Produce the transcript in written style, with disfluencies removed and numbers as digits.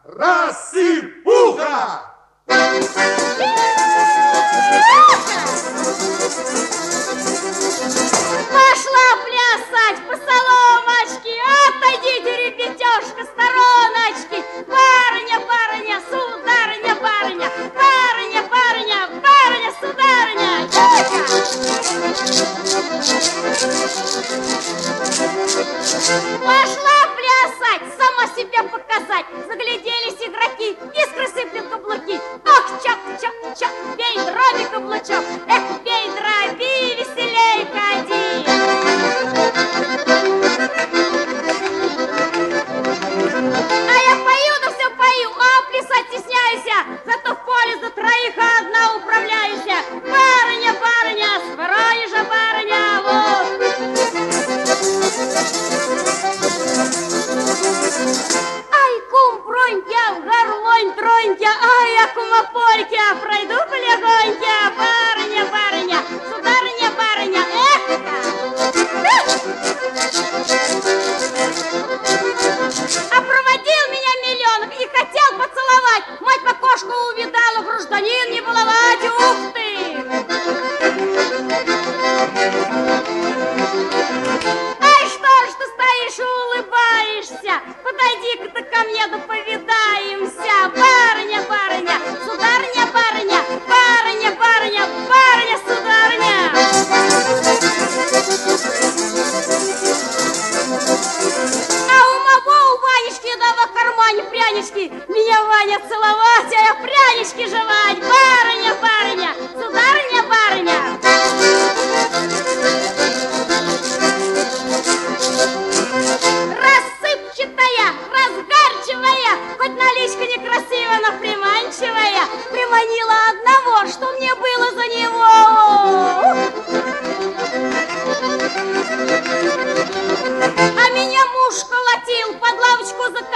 рассыпуха! Пошла плясать по соломочке, отойдите, ребятёшка, стороночки. Барыня, барыня, сударыня, барыня, барыня, барыня, барыня, сударыня. Пошла плясать, сама себя показать. Загляделись игроки, искры сыплют каблуки. Ох, чак, чак, чак, бей дроби каблучок. Эх, бей дроби, веселей ходи. А я пою, да все пою, а плясать стесняюсь. Зато в поле за троих одна управляюсь. Барыня, барыня, сварой же барыня, вот. Ай, кум, бронька, горлонь, тронька, ай, я кумополька, пройду полегонька, барыня, барыня, сударыня, барыня, эх! А проводил меня миллионов и хотел поцеловать, мать в окошко увидала, гражданин не баловать, ух ты! Ай, что ж ты стоишь и улыбаешься? Подойди-ка ты ко мне, да повидаемся. Барыня, барыня, сударыня, барыня, барыня, барыня, барыня, сударыня. А у моего, у Ванечки, да в кармане прянички. Меня Ваня целовать, а я прянички жевать. Барыня, барыня, сударыня, барыня. Рассыпчатая, разгарчивая, хоть наличка некрасивая, но приманчивая, приманила одного, что мне было за него. А меня муж колотил, под лавочку закатил.